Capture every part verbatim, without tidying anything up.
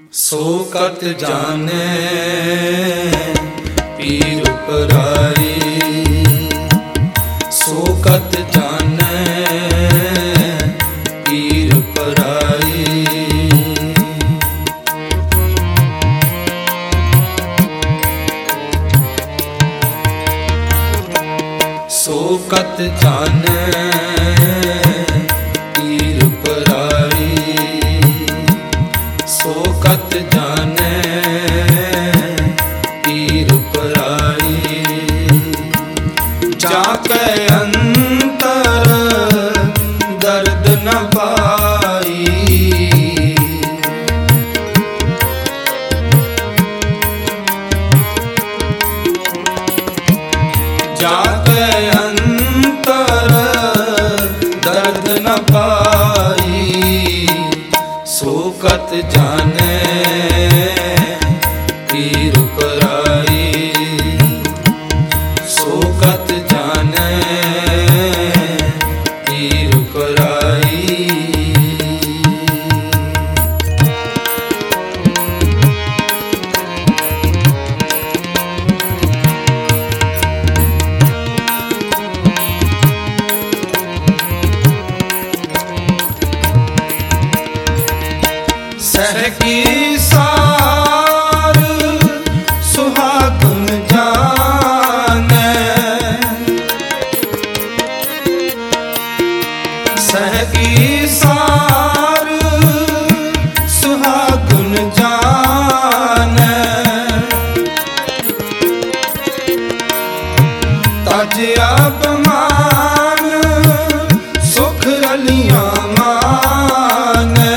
सो कत जाने पीर पराई, सो कत जाने पीर पराई। सो कत जाने पीर पराई, सो कत जाने पीर पराई। जाके अंतर दर्द न पाई, जाके अंतर दर्द न पाई। सो कत जाने पीर पराई, सो कत जाने पीर पराई। सह की सार सुहागन जाने, सह की सार सुहागन जाने। तज अपमान सुख रलियां माने,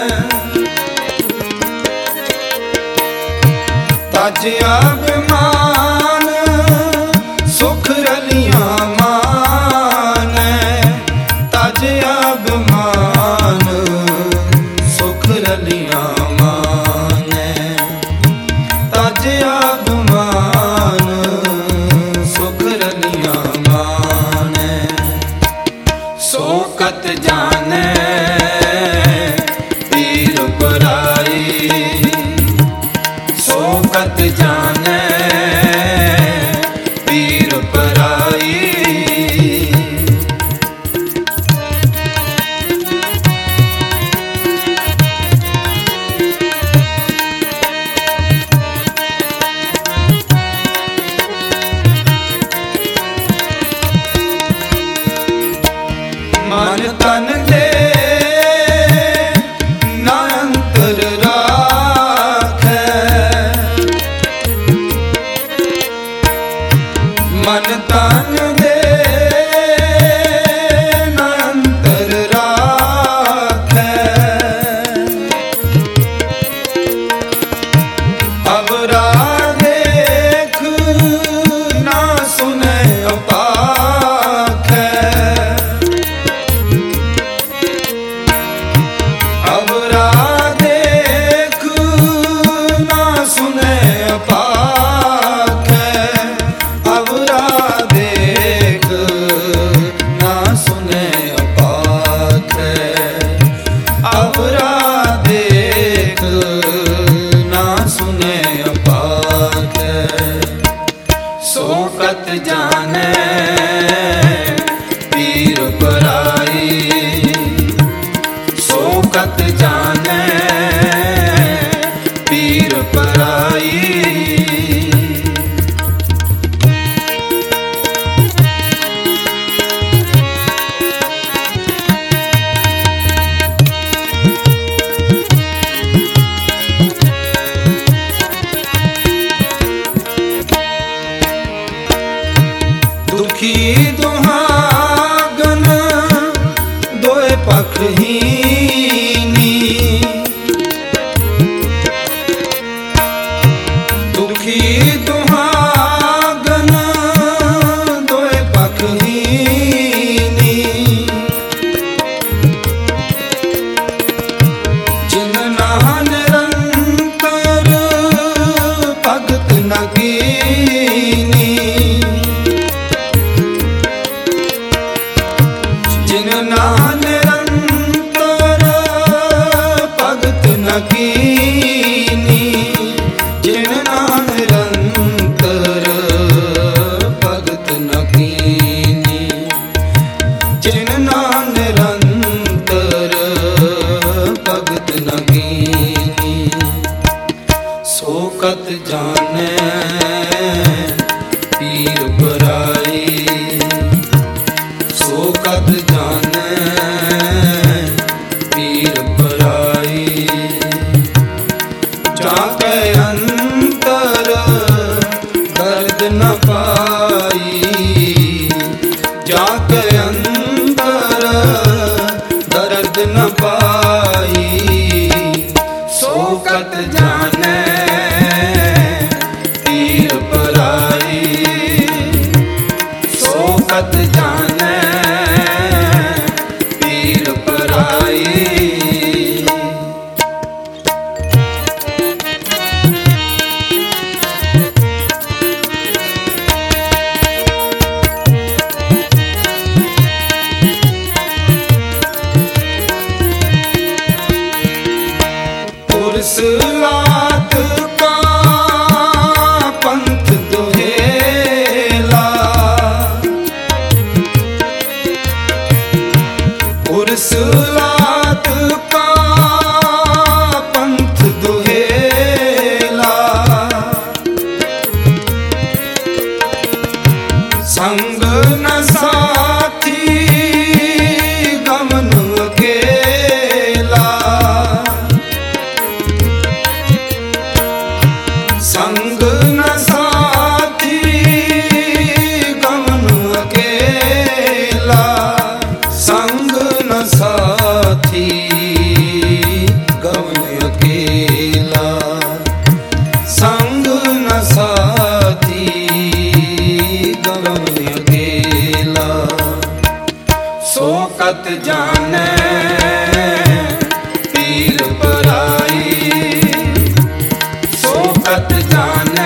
तज अभिमान सुख रलियां माने। तज अभिमान सुख रलियां माने, तज अभिमान सुख रलियां माने। सो कत जाने पीर पराई, सो कत जाने पीर पराई। मन तन दे ना अंतर राखे, मन तन दे ना अंतर राखे। अवरा देख ना सुने अपाखे, अवरा देख ना सुने अपाखे। अवरा देख ना सुने अपाखे, अवरा देख ना सुने अपाखे। सो कत जाने पीर पराई, सो कत जाने पीर पराई। दुखी दुहागन दोए पख हीनी, दुखी दुहागन दोए पख हीनी। जिन नान निरंतर भगत न कीनी, जिन नान निरंतर भगत न की। न कीनी। सो कत जाने पीर पराई, सो कत जाने पीर पराई। जाके अंतर दर्द न पाई, जाके अंतर दर्द न पाई। सो कत जाने पीर पराई, सो कत जाने पीर पराई। पुरुष लात का पंथ दुहेला, पुरुष लात का पंथ दुहेला। संग न साथी गमन अकेला, संग न साथी गमन अकेला, संग न साथी गमन अकेला, संग न साथी गमन अकेला। सो कत जाने पीर पराई, सो कत जाने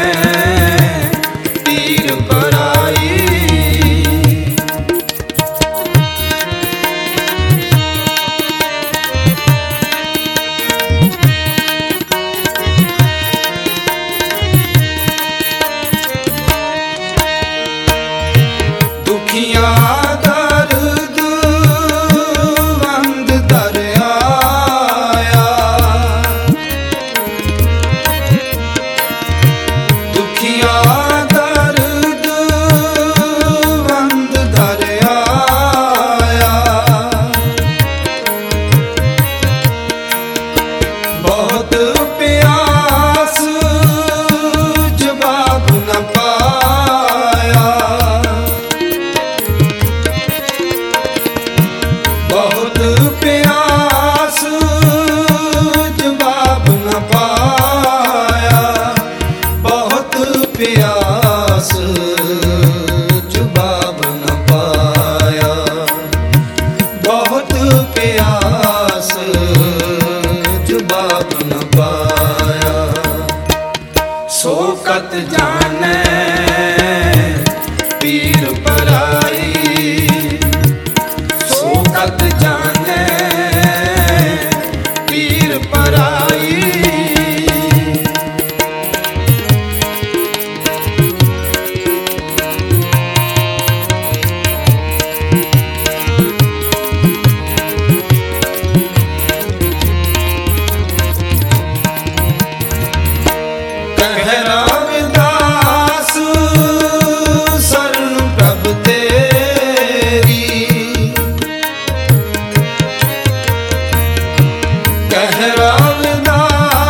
पीर पराई। दुखिया दर्द बंद दर आया, दुखिया दर्द बंद दर आया। बहुत प्यास जवाब न पाया, बहुत प्यास जवाब न पाया, बहुत प्यास जवाब न पाया, बहुत प्यास जवाब न पाया। सो कत जाने पीर पराई, सो कत जाने पीर पराई। कह रामदास शरण प्रभ तेरी, कह रामदास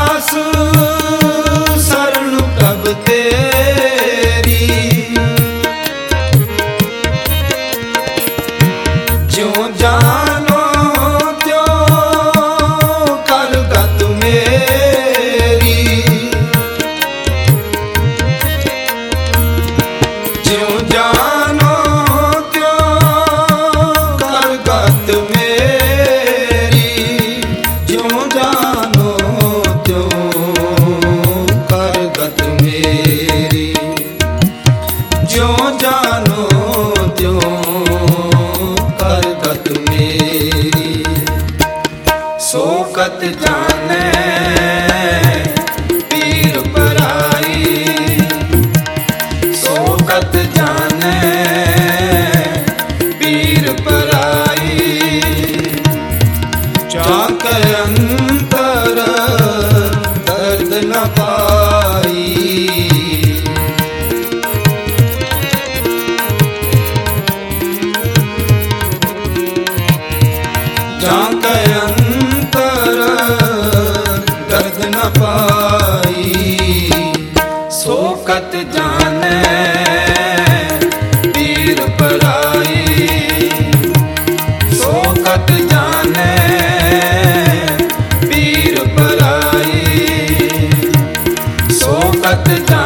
न पाई। सो कत जाने पीर पराई, सो कत जाने पीर पराई, सो कत जाने